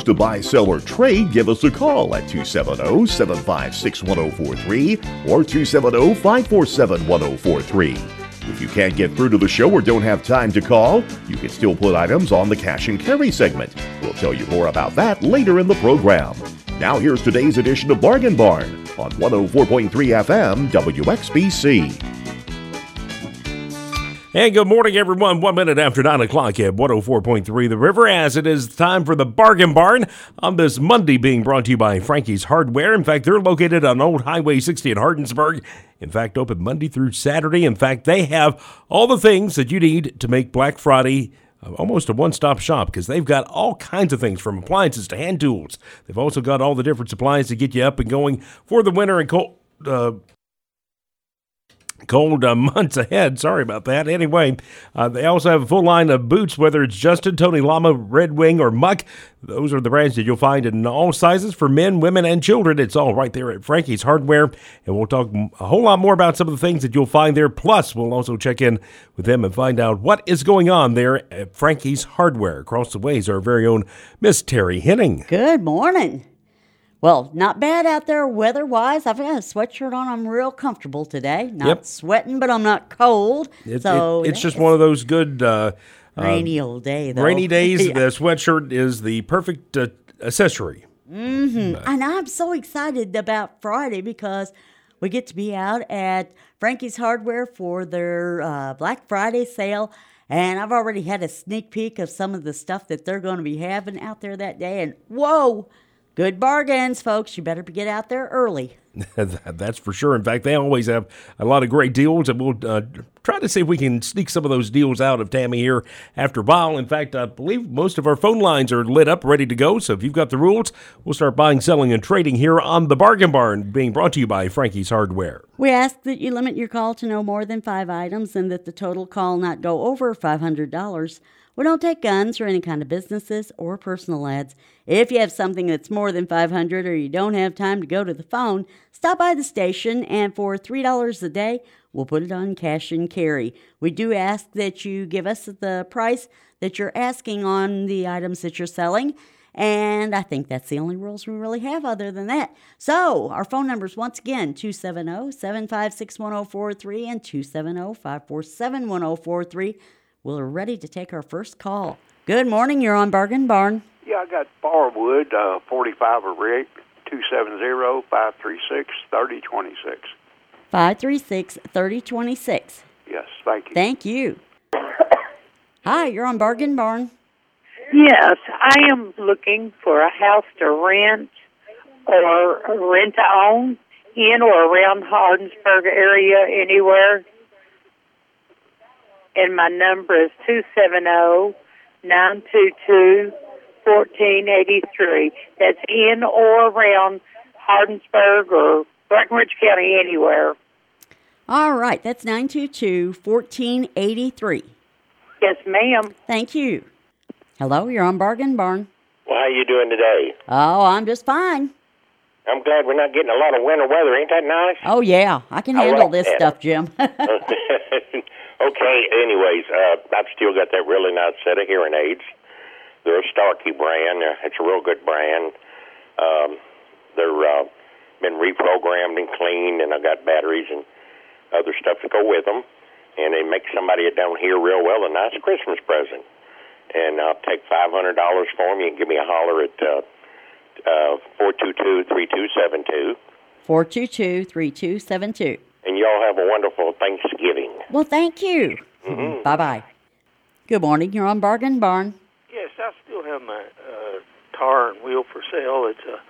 to buy, sell, or trade, give us a call at 270-756-1043 or 270-547-1043. If you can't get through to the show or don't have time to call, you can still put items on the cash and carry segment. We'll tell you more about that later in the program. Now here's today's edition of Bargain Barn on 104.3 FM WXBC. And good morning, everyone. 1 minute after 9 o'clock at 104.3 The River, as it is time for the Bargain Barn on this Monday, being brought to you by Frankie's Hardware. In fact, they're located on Old Highway 60 in Hardinsburg. In fact, open Monday through Saturday. In fact, they have all the things that you need to make Black Friday almost a one-stop shop, because they've got all kinds of things from appliances to hand tools. They've also got all the different supplies to get you up and going for the winter and cold months ahead. Sorry about that. Anyway, they also have a full line of boots, whether it's Justin, Tony Lama, Red Wing, or Muck. Those are the brands that you'll find in all sizes for men, women, and children. It's all right there at Frankie's Hardware. And we'll talk a whole lot more about some of the things that you'll find there. Plus, we'll also check in with them and find out what is going on there at Frankie's Hardware. Across the way is our very own Miss Terry Henning. Good morning. Well, not bad out there weather-wise. I've got a sweatshirt on. I'm real comfortable today. Not sweating, but I'm not cold. It's just one of those good rainy old day, though. Rainy days. Yeah. The sweatshirt is the perfect accessory. Mm-hmm. And I'm so excited about Friday because we get to be out at Frankie's Hardware for their Black Friday sale. And I've already had a sneak peek of some of the stuff that they're going to be having out there that day. And whoa! Good bargains, folks. You better get out there early. That's for sure. In fact, they always have a lot of great deals, and we'll try to see if we can sneak some of those deals out of Tammy here after a while. In fact, I believe most of our phone lines are lit up, ready to go. So if you've got the rules, we'll start buying, selling, and trading here on the Bargain Barn, being brought to you by Frankie's Hardware. We ask that you limit your call to no more than 5 items and that the total call not go over $500. We don't take guns or any kind of businesses or personal ads. If you have something that's more than $500 or you don't have time to go to the phone, stop by the station, and for $3 a day, we'll put it on cash and carry. We do ask that you give us the price that you're asking on the items that you're selling, and I think that's the only rules we really have other than that. So our phone numbers, once again, 270-756-1043 and 270-547-1043. We're ready to take our first call. Good morning. You're on Bargain Barn. Yeah, I got Barwood, 45 a Rick, 270-536-3026. 536-3026. Yes, thank you. Thank you. Hi, you're on Bargain Barn. Yes, I am looking for a house to rent or rent to own in or around Hardinsburg area, anywhere. And my number is 270-922-1483. That's in or around Hardinsburg or Breckenridge County, anywhere. All right, that's 922-1483. Yes, ma'am. Thank you. Hello, you're on Bargain Barn. Well, how you doing today? Oh, I'm just fine. I'm glad we're not getting a lot of winter weather. Ain't that nice? Oh, yeah. I can handle this stuff, Jim. Okay, anyways, I've still got that really nice set of hearing aids. They're a Starkey brand. It's a real good brand. They're been reprogrammed and cleaned, and I've got batteries and other stuff to go with them. And they make somebody down here real well a nice Christmas present. And I'll take $500 for them. You can give me a holler at 422-3272. 422-3272. And y'all have a wonderful Thanksgiving. Well, thank you. Mm-hmm. Bye-bye. Good morning. You're on Bargain Barn. Yes, I still have my tar and wheel for sale. It's a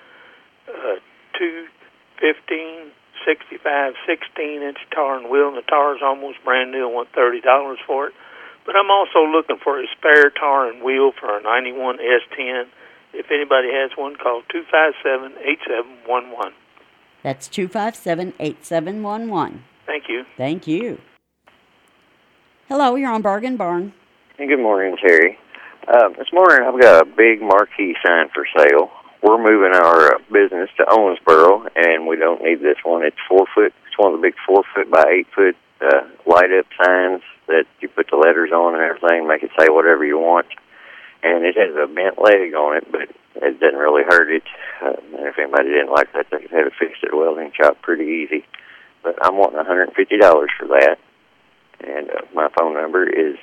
215, 65, 16-inch tar and wheel, and the tar is almost brand new. I want $30 for it. But I'm also looking for a spare tar and wheel for a 91 S10. If anybody has one, call 257-8711. That's 257-8711. Thank you. Thank you. Hello, you're on Bargain Barn. Hey, good morning, Terry. This morning I've got a big marquee sign for sale. We're moving our business to Owensboro, and we don't need this one. It's 4 foot. It's one of the big 4 foot by 8 foot light-up signs that you put the letters on and everything, make it say whatever you want. And it has a bent leg on it, but it doesn't really hurt it. And if anybody didn't like that, they could have it fixed at a welding shop pretty easy. But I'm wanting $150 for that. And my phone number is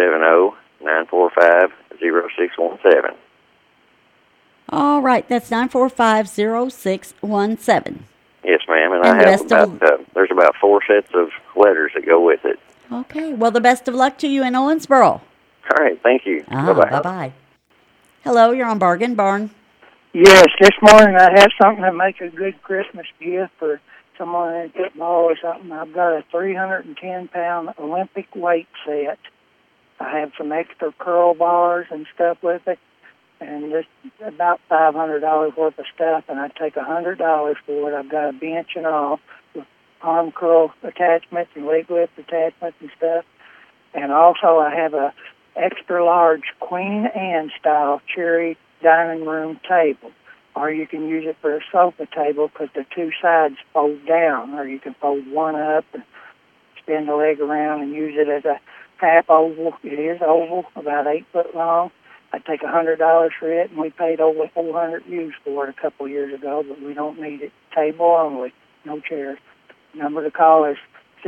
270-945-0617. All right, that's 945-0617. Yes, ma'am, and And I have there's about 4 sets of letters that go with it. Okay, well, the best of luck to you in Owensboro. All right, thank you. Bye-bye. Bye-bye. Hello, you're on Bargain Barn. Yes, this morning I have something to make a good Christmas gift for someone in football or something. I've got a 310-pound Olympic weight set. I have some extra curl bars and stuff with it, and just about $500 worth of stuff, and I take $100 for it. I've got a bench and all with arm curl attachments and leg lift attachments and stuff. And also I have a extra large Queen Anne style cherry dining room table, or you can use it for a sofa table because the 2 sides fold down, or you can fold one up and spin the leg around and use it as a half oval. It is oval, about 8 foot long. I take $100 for it, and we paid over 400 views for it a couple of years ago, but we don't need it. Table only, no chairs. Number to call is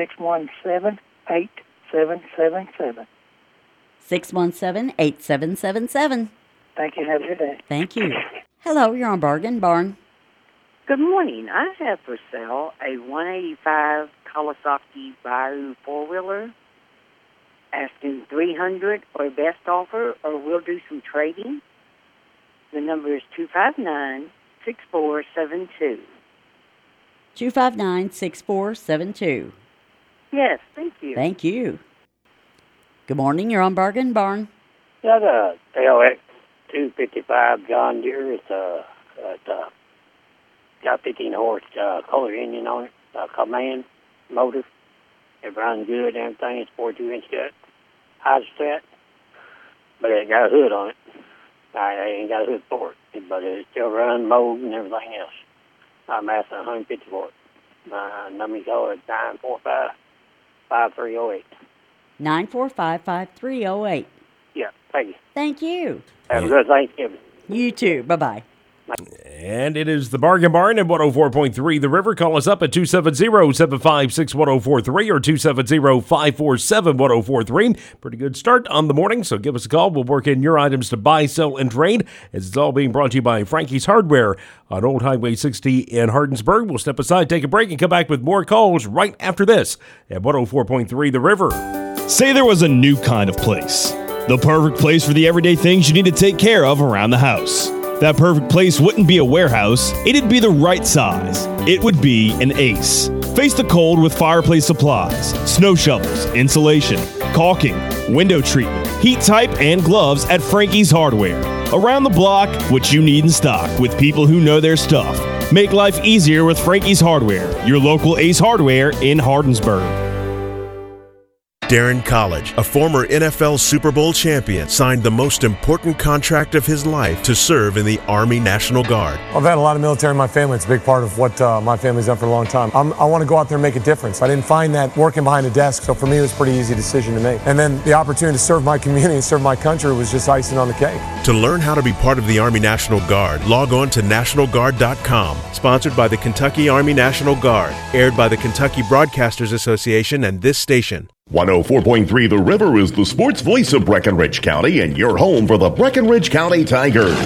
617-8777. 617-8777. Thank you. Have a good day. Thank you. Hello, you're on Bargain Barn. Good morning. I have for sale a 185 Kawasaki Baru 4-wheeler. Asking $300 or best offer, or we'll do some trading. The number is 259-6472. 259-6472. Yes, thank you. Thank you. Good morning, you're on Bargain Barn. Got a LX 255 John Deere. It's got 15 horse Kohler engine on it, command motor. It runs good and everything. It's 42-inch cut, high set, but it got a hood on it. I ain't got a hood for it, but it still runs, mold, and everything else. I'm asking $150 for it. My number is 945-5308. 945-5308. Yeah, thank you. Thank you. Have a good Thanksgiving. You too. Bye-bye. And it is the Bargain Barn at 104.3 The River. Call us up at 270-756-1043 or 270-547-1043. Pretty good start on the morning, so give us a call. We'll work in your items to buy, sell, and trade. As it's all being brought to you by Frankie's Hardware on Old Highway 60 in Hardinsburg. We'll step aside, take a break, and come back with more calls right after this at 104.3 The River. Say there was a new kind of place. The perfect place for the everyday things you need to take care of around the house. That perfect place wouldn't be a warehouse, it'd be the right size. It would be an Ace. Face the cold with fireplace supplies, snow shovels, insulation, caulking, window treatment, heat type, and gloves at Frankie's Hardware. Around the block, what you need in stock with people who know their stuff. Make life easier with Frankie's Hardware, your local Ace Hardware in Hardinsburg. Darren College, a former NFL Super Bowl champion, signed the most important contract of his life to serve in the Army National Guard. I've had a lot of military in my family. It's a big part of what my family's done for a long time. I want to go out there and make a difference. I didn't find that working behind a desk, so for me it was a pretty easy decision to make. And then the opportunity to serve my community and serve my country was just icing on the cake. To learn how to be part of the Army National Guard, log on to NationalGuard.com. Sponsored by the Kentucky Army National Guard. Aired by the Kentucky Broadcasters Association and this station. 104.3 The River is the sports voice of Breckinridge County and your home for the Breckinridge County Tigers.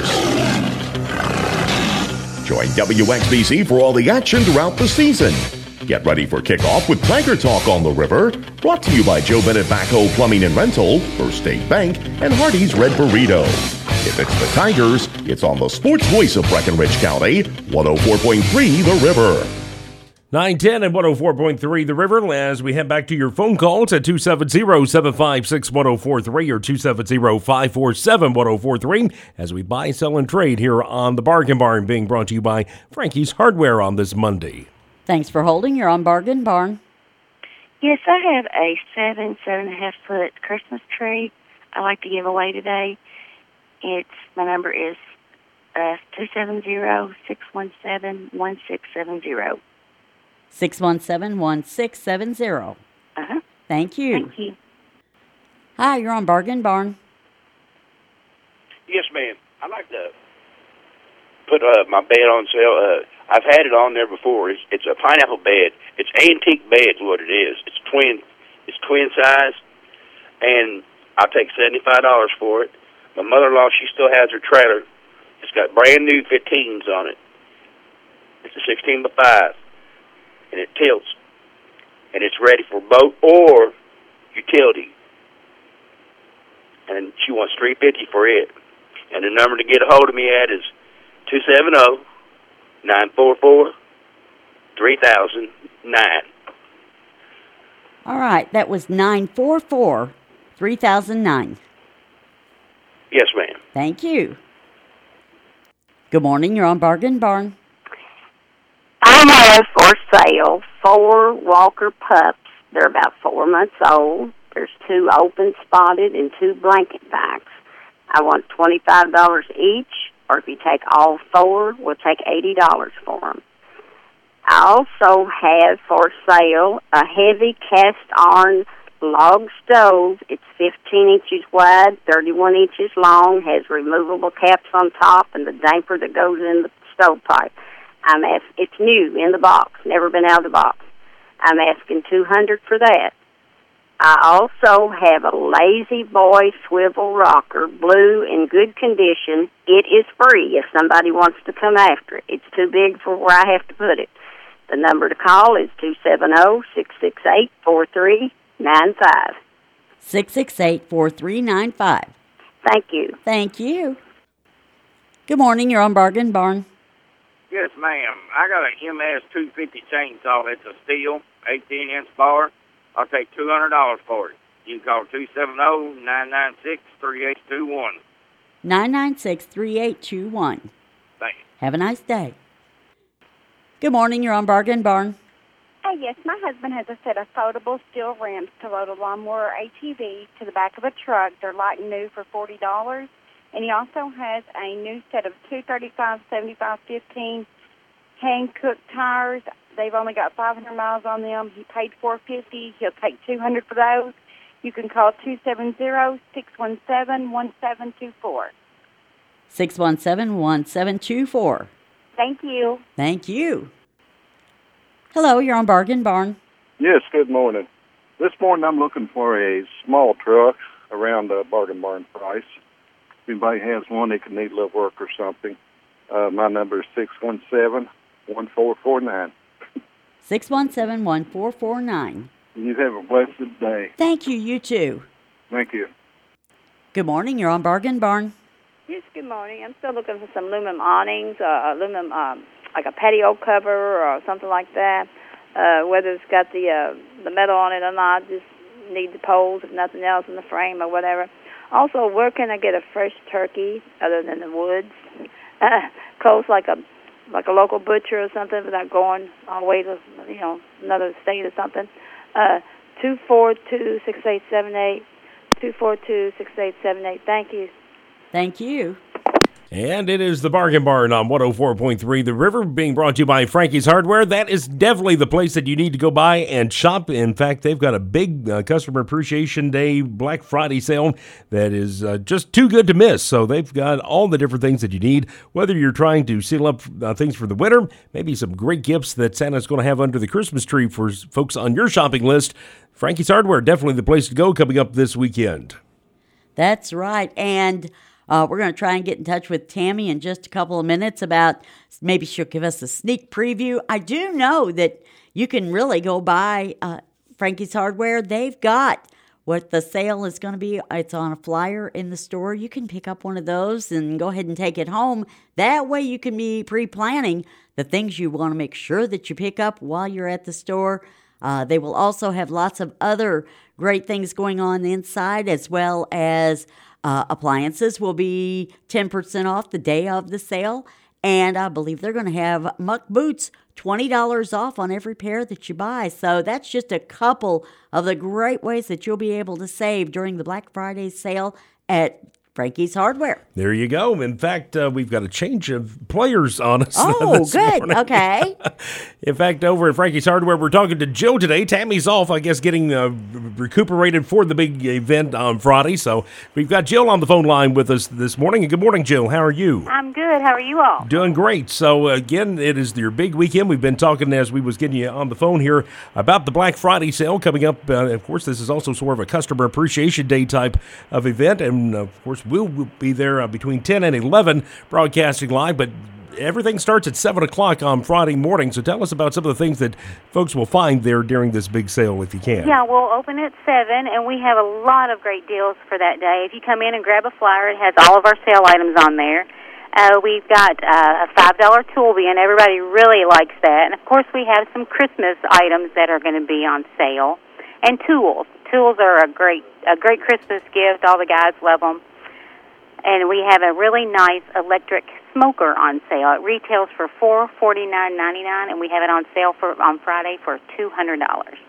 Join WXBC for all the action throughout the season. Get ready for kickoff with Tiger Talk on the River. Brought to you by Joe Bennett Backhoe Plumbing and Rental, First State Bank, and Hardee's Red Burrito. If it's the Tigers, it's on the sports voice of Breckinridge County, 104.3 The River. 910 and 104.3 The River. As we head back to your phone calls at 270-756-1043 or 270-547-1043 as we buy, sell, and trade here on the Bargain Barn, being brought to you by Frankie's Hardware on this Monday. Thanks for holding. You're on Bargain Barn. Yes, I have a 7.5 foot Christmas tree I'd like to give away today. My number is 270-617-1670. 617-1670. Uh-huh. Thank you. Thank you. Hi, you're on Bargain Barn. Yes, ma'am. I'd like to put my bed on sale. I've had it on there before. It's a pineapple bed. It's antique bed is what it is. It's twin size, and I'll take $75 for it. My mother-in-law, she still has her trailer. It's got brand new 15s on it. It's a 16 by 5, and it tilts, and it's ready for boat or utility. And she wants $350 for it. And the number to get a hold of me at is 270-944-3009. All right, that was 944-3009. Yes, ma'am. Thank you. Good morning, you're on Bargain Barn. I have for sale 4 Walker pups. They're about 4 months old. There's 2 open spotted and 2 blanket backs. I want $25 each, or if you take all 4, we'll take $80 for them. I also have for sale a heavy cast iron log stove. It's 15 inches wide, 31 inches long, has removable caps on top and the damper that goes in the stovepipe. It's new in the box, never been out of the box. I'm asking $200 for that. I also have a Lazy Boy swivel rocker, blue, in good condition. It is free if somebody wants to come after it. It's too big for where I have to put it. The number to call is 270-668-4395. 668-4395. Thank you. Thank you. Good morning, you're on Bargain Barn. Yes, ma'am. I got a MS 250 chainsaw. It's a steel, 18-inch bar. I'll take $200 for it. You can call 270-996-3821. 996-3821. Thank you. Have a nice day. Good morning, you're on Bargain Barn. Hey, yes, my husband has a set of foldable steel rims to load a lawnmower ATV to the back of a truck. They're like new for $40. And he also has a new set of 235, 75, 15 hand-cooked tires. They've only got 500 miles on them. He paid $450. He'll take $200 for those. You can call 270-617-1724. 617-1724. Thank you. Thank you. Hello, you're on Bargain Barn. Yes, good morning. This morning I'm looking for a small truck around the Bargain Barn price. If anybody has one that could need a little work or something, my number is 617-1449. 617-1449. You have a blessed day. Thank you, you too. Thank you. Good morning, you're on Bargain Barn. Yes, good morning. I'm still looking for some aluminum awnings, aluminum, like a patio cover or something like that. Whether it's got the metal on it or not, just need the poles, if nothing else, in the frame or whatever. Also, where can I get a fresh turkey other than the woods? Close, like a local butcher or something, without going all the way to another state or something. 242-6878. 242-6878. Thank you. Thank you. And it is the Bargain Barn on 104.3 The River, being brought to you by Frankie's Hardware. That is definitely the place that you need to go by and shop. In fact, they've got a big Customer Appreciation Day Black Friday sale that is just too good to miss. So they've got all the different things that you need, whether you're trying to seal up things for the winter, maybe some great gifts that Santa's going to have under the Christmas tree for folks on your shopping list. Frankie's Hardware, definitely the place to go coming up this weekend. That's right. And we're going to try and get in touch with Tammy in just a couple of minutes about maybe she'll give us a sneak preview. I do know that you can really go by Frankie's Hardware. They've got what the sale is going to be. It's on a flyer in the store. You can pick up one of those and go ahead and take it home. That way you can be pre-planning the things you want to make sure that you pick up while you're at the store. They will also have lots of other great things going on inside, as well as appliances will be 10% off the day of the sale. And I believe they're going to have Muck boots, $20 off on every pair that you buy. So that's just a couple of the great ways that you'll be able to save during the Black Friday sale at Frankie's Hardware. There you go. In fact, we've got a change of players on us. Oh, this good. morning. Okay. In fact, over at Frankie's Hardware, we're talking to Jill today. Tammy's off, I guess, getting recuperated for the big event on Friday. So we've got Jill on the phone line with us this morning. And good morning, Jill. How are you? I'm good. How are you all? Doing great. So, again, it is your big weekend. We've been talking as we was getting you on the phone here about the Black Friday sale coming up. Of course, this is also sort of a Customer Appreciation Day type of event. And, of course, we'll be there between 10 and 11 broadcasting live. But everything starts at 7 o'clock on Friday morning. So tell us about some of the things that folks will find there during this big sale if you can. Yeah, we'll open at 7, and we have a lot of great deals for that day. If you come in and grab a flyer, it has all of our sale items on there. We've got a $5 tool bin. Everybody really likes that. And, of course, we have some Christmas items that are going to be on sale. And tools. Tools are a great Christmas gift. All the guys love them. And we have a really nice electric smoker on sale. It retails for $449.99, and we have it on sale on Friday for $200.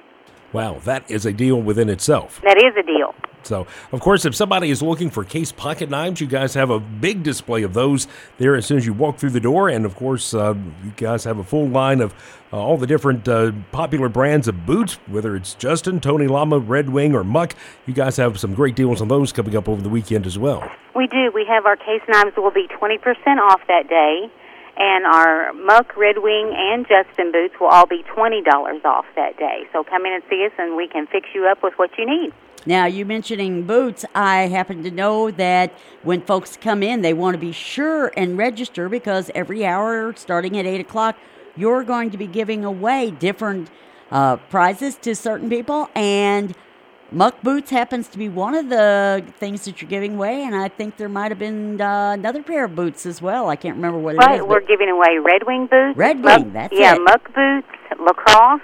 Wow, that is a deal within itself. That is a deal. So, of course, if somebody is looking for case pocket knives, you guys have a big display of those there as soon as you walk through the door. And, of course, you guys have a full line of all the different popular brands of boots, whether it's Justin, Tony Lama, Red Wing, or Muck. You guys have some great deals on those coming up over the weekend as well. We do. We have our case knives will be 20% off that day. And our Muck, Red Wing, and Justin boots will all be $20 off that day. So come in and see us, and we can fix you up with what you need. Now, you mentioning boots, I happen to know that when folks come in, they want to be sure and register because every hour, starting at 8 o'clock, you're going to be giving away different prizes to certain people. And Muck Boots happens to be one of the things that you're giving away, and I think there might have been another pair of boots as well. I can't remember what it is. Right, we're giving away Red Wing boots. Red Wing, that's it. Yeah, Muck Boots, lacrosse,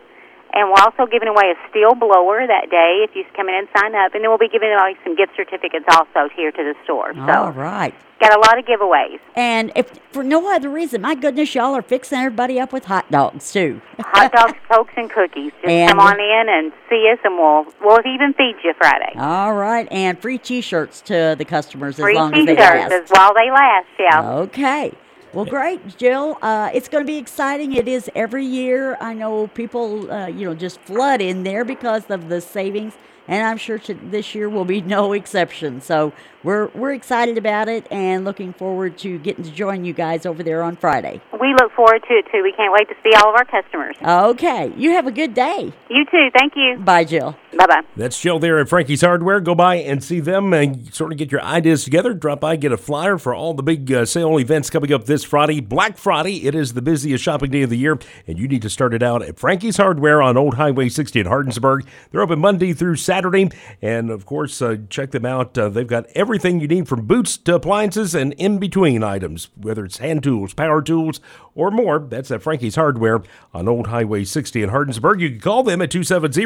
and we're also giving away a steel blower that day if you come in and sign up, and then we'll be giving away some gift certificates also here to the store. All right. Got a lot of giveaways. And if for no other reason, my goodness, y'all are fixing everybody up with hot dogs, too. Hot dogs, Cokes, and cookies. Just come on in and see us, and we'll even feed you Friday. All right, and free T-shirts to the customers as free long as they T-shirts last. while they last, yeah. Okay. Well, great, Jill. It's going to be exciting. It is every year. I know people, just flood in there because of the savings, and I'm sure this year will be no exception. So we're excited about it and looking forward to getting to join you guys over there on Friday. We look forward to it, too. We can't wait to see all of our customers. Okay. You have a good day. You too. Thank you. Bye, Jill. Bye-bye. That's Jill there at Frankie's Hardware. Go by and see them and sort of get your ideas together. Drop by, get a flyer for all the big sale events coming up this Friday. Black Friday. It is the busiest shopping day of the year, and you need to start it out at Frankie's Hardware on Old Highway 60 in Hardinsburg. They're open Monday through Saturday, and, of course, check them out. They've got everything you need from boots to appliances and in-between items, whether it's hand tools, power tools, or more. That's at Frankie's Hardware on Old Highway 60 in Hardinsburg. You can call them at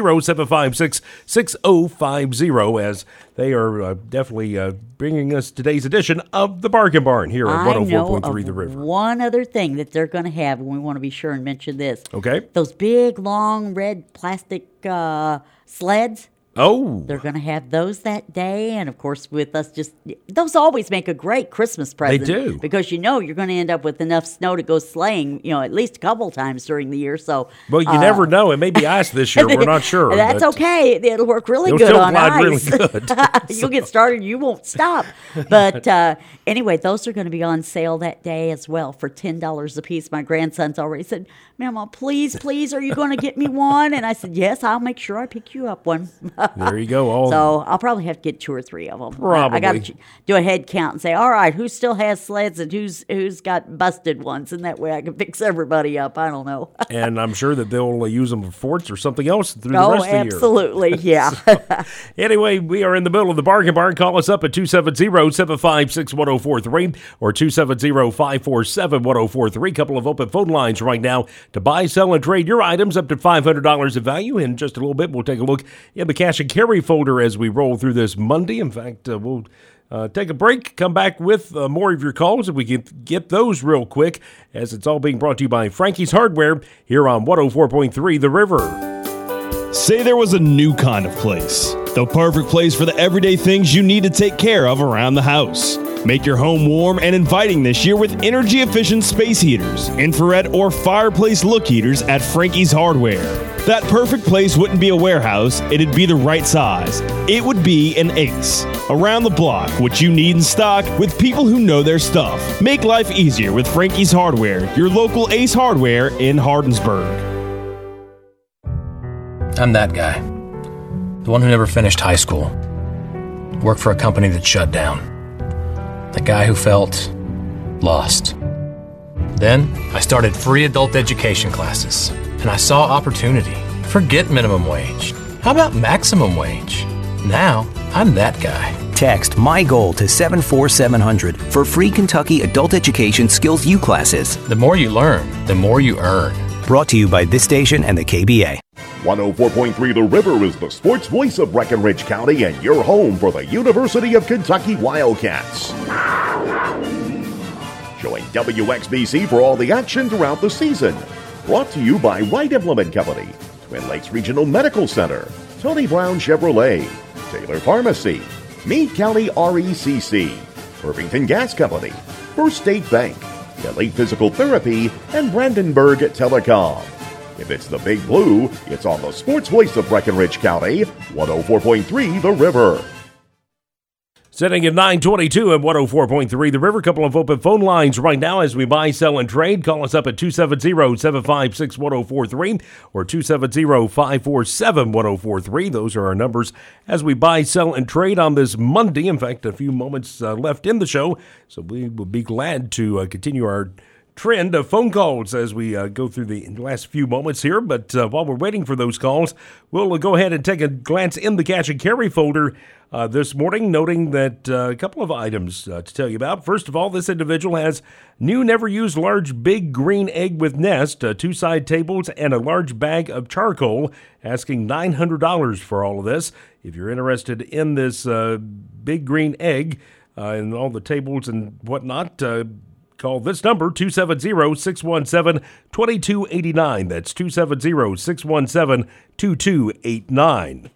270-756-6050 as they are definitely bringing us today's edition of the Bargain Barn here at 104.3 The River. One other thing that they're going to have, and we want to be sure and mention this. Okay. Those big, long, red plastic sleds. Oh. They're going to have those that day. And, of course, with us those always make a great Christmas present. They do. Because you're going to end up with enough snow to go sleighing, at least a couple times during the year. So, well, you never know. It may be ice this year. We're not sure. That's okay. It'll work really good on ice. Really good. You'll get started. You won't stop. But anyway, those are going to be on sale that day as well for $10 a piece. My grandson's already said, Mama, please, are you going to get me one? And I said, yes, I'll make sure I pick you up one. There you go. So I'll probably have to get 2 or 3 of them. Probably. I got to do a head count and say, all right, who still has sleds and who's got busted ones? And that way I can fix everybody up. I don't know. And I'm sure that they'll use them for forts or something else through the rest of the year. Absolutely, yeah. So, anyway, we are in the middle of the Bargain Barn. Call us up at 270-756-1043 or 270-547-1043. Couple of open phone lines right now to buy, sell, and trade your items up to $500 in value. In just a little bit, we'll take a look in the cash and carry folder as we roll through this Monday. In fact, we'll take a break, come back with more of your calls if we can get those real quick, as it's all being brought to you by Frankie's Hardware here on 104.3 The River. Say there was a new kind of place. the perfect place for the everyday things you need to take care of around the house. Make your home warm and inviting this year with energy-efficient space heaters, infrared or fireplace look heaters at Frankie's Hardware. That perfect place wouldn't be a warehouse, it'd be the right size. It would be an Ace. Around the block, what you need in stock with people who know their stuff. Make life easier with Frankie's Hardware, your local Ace Hardware in Hardinsburg. I'm that guy. The one who never finished high school. Worked for a company that shut down. The guy who felt lost. Then I started free adult education classes, and I saw opportunity. Forget minimum wage. How about maximum wage? Now I'm that guy. Text My Goal to 74700 for free Kentucky Adult Education Skills U classes. The more you learn, the more you earn. Brought to you by this station and the KBA. 104.3 The River is the sports voice of Breckinridge County and your home for the University of Kentucky Wildcats. Join WXBC for all the action throughout the season. Brought to you by Wright Implement Company, Twin Lakes Regional Medical Center, Tony Brown Chevrolet, Taylor Pharmacy, Meade County RECC, Irvington Gas Company, First State Bank, Elite Physical Therapy, and Brandenburg Telecom. If it's the Big Blue, it's on the sports voice of Breckinridge County, 104.3 The River. Sitting at 922 at 104.3 The River. Couple of open phone lines right now as we buy, sell, and trade. Call us up at 270-756-1043 or 270-547-1043. Those are our numbers as we buy, sell, and trade on this Monday. In fact, a few moments left in the show, so we would be glad to continue our trend of phone calls as we go through the last few moments here. But while we're waiting for those calls, we'll go ahead and take a glance in the cash and carry folder this morning, noting that a couple of items to tell you about. First of all, this individual has new never used large big green egg with nest, 2 side tables, and a large bag of charcoal, asking $900 for all of this. If you're interested in this big green egg and all the tables and whatnot, call this number, 270-617-2289. That's 270-617-2289.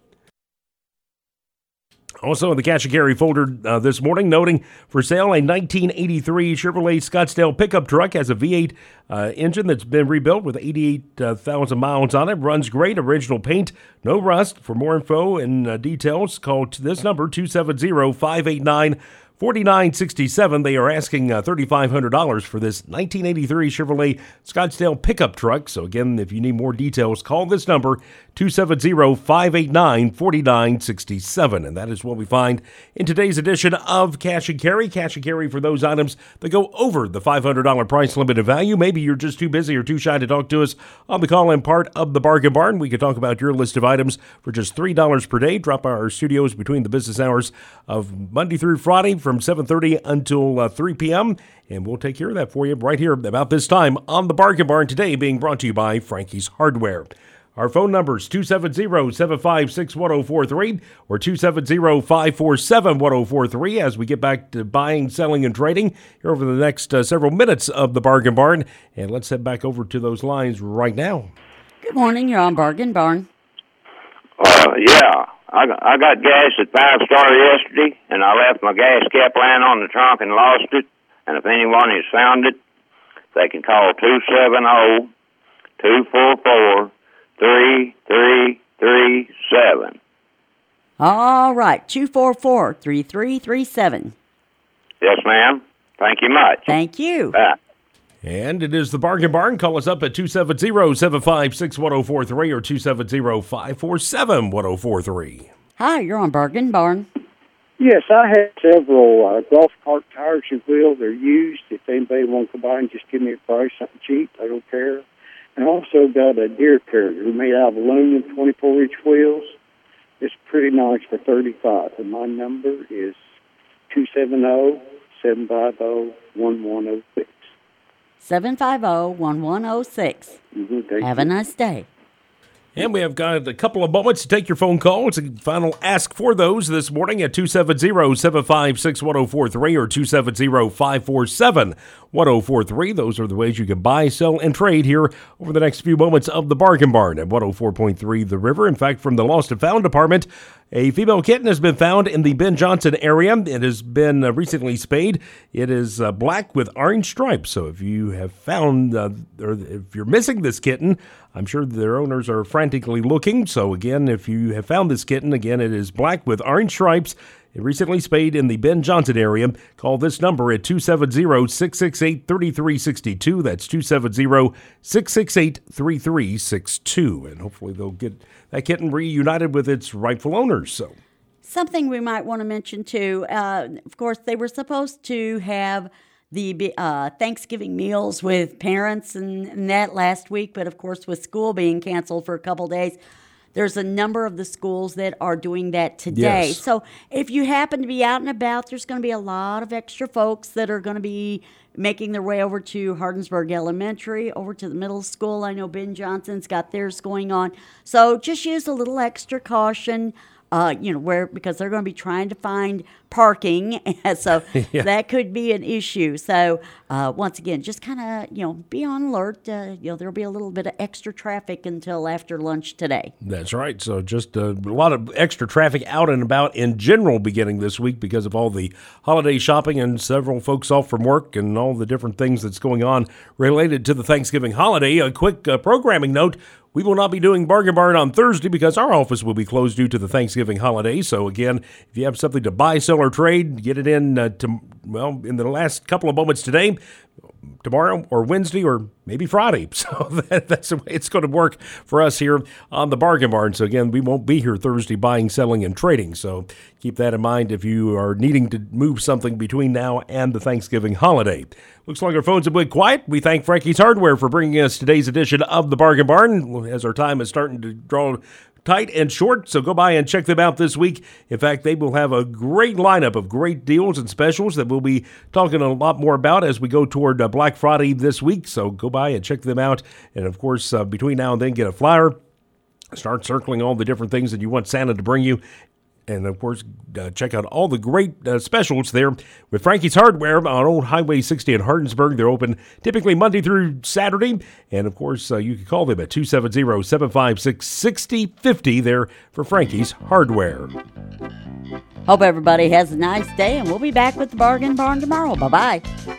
Also in the cash and carry folder this morning, noting for sale a 1983 Chevrolet Scottsdale pickup truck. Has a V8 engine that's been rebuilt with 88,000 miles on it. Runs great, original paint, no rust. For more info and details, call this number, 270-589-4967. They are asking $3,500 for this 1983 Chevrolet Scottsdale pickup truck. So again, if you need more details, call this number, 270-589-4967. And that is what we find in today's edition of Cash and Carry. Cash and Carry for those items that go over the $500 price limit of value. Maybe you're just too busy or too shy to talk to us on the call-in part of the Bargain Barn. We can talk about your list of items for just $3 per day. Drop by our studios between the business hours of Monday through Friday from 7:30 until 3 p.m., and we'll take care of that for you right here about this time on the Bargain Barn, today being brought to you by Frankie's Hardware. Our phone numbers, 270-756-1043 or 270-547-1043 as we get back to buying, selling, and trading here over the next several minutes of the Bargain Barn. And let's head back over to those lines right now. Good morning. You're on Bargain Barn. Yeah. I got gas at 5-Star yesterday, and I left my gas cap line on the trunk and lost it. And if anyone has found it, they can call 270-244-3337. All right, 244-3337. Yes, ma'am. Thank you much. Thank you. Bye. And it is the Bargain Barn. Call us up at 270-756-1043 or 270-547-1043. Hi, you're on Bargain Barn. Yes, I have several golf cart tires and wheels. They're used. If anybody wants to buy them, just give me a price, something cheap. I don't care. And I also got a deer carrier made out of aluminum, 24-inch wheels. It's pretty nice for $35. And my number is 270-750-1106. 750-1106. Have a nice day. And we have got a couple of moments to take your phone calls. A final ask for those this morning at 270-756-1043 or 270-547-1043. Those are the ways you can buy, sell, and trade here over the next few moments of the Bargain Barn at 104.3 The River. In fact, from the Lost and Found Department, A female kitten has been found in the Ben Johnson area. It has been recently spayed. It is black with orange stripes. So if you have found, or if you're missing this kitten, I'm sure their owners are frantically looking. So again, if you have found this kitten, again, it is black with orange stripes. It recently spayed in the Ben Johnson area. Call this number at 270-668-3362. That's 270-668-3362. And hopefully they'll get that kitten reunited with its rightful owners. So, something we might want to mention too, of course, they were supposed to have the Thanksgiving meals with parents and that last week, but of course with school being canceled for a couple days, there's a number of the schools that are doing that today. Yes. So if you happen to be out and about, there's going to be a lot of extra folks that are going to be making their way over to Hardinsburg Elementary, over to the middle school. I know Ben Johnson's got theirs going on. So just use a little extra caution, because they're going to be trying to find parking. So Yeah. that could be an issue. So once again, just kind of, be on alert. There'll be a little bit of extra traffic until after lunch today. that's right. So just a lot of extra traffic out and about in general beginning this week because of all the holiday shopping and several folks off from work and all the different things that's going on related to the Thanksgiving holiday. A quick programming note. We will not be doing Bargain Barn on Thursday because our office will be closed due to the Thanksgiving holiday. So again, if you have something to buy, sell, or trade, get it in in the last couple of moments today, tomorrow, or Wednesday, or maybe Friday. So that's the way it's going to work for us here on the Bargain Barn. So again, we won't be here Thursday buying, selling, and trading. So keep that in mind if you are needing to move something between now and the Thanksgiving holiday. Looks like our phones are a bit quiet. We thank Frankie's Hardware for bringing us today's edition of the Bargain Barn as our time is starting to draw tight and short, so go by and check them out this week. In fact, they will have a great lineup of great deals and specials that we'll be talking a lot more about as we go toward Black Friday this week. So go by and check them out. And of course, between now and then, get a flyer. Start circling all the different things that you want Santa to bring you. And, of course, check out all the great specials there with Frankie's Hardware on Old Highway 60 in Hardinsburg. They're open typically Monday through Saturday. And, of course, you can call them at 270-756-6050 there for Frankie's Hardware. Hope everybody has a nice day, and we'll be back with the Bargain Barn tomorrow. Bye-bye.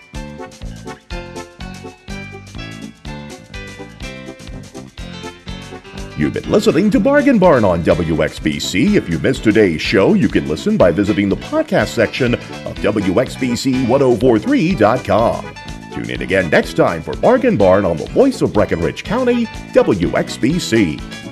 You've been listening to Bargain Barn on WXBC. If you missed today's show, you can listen by visiting the podcast section of WXBC1043.com. Tune in again next time for Bargain Barn on the voice of Breckenridge County, WXBC.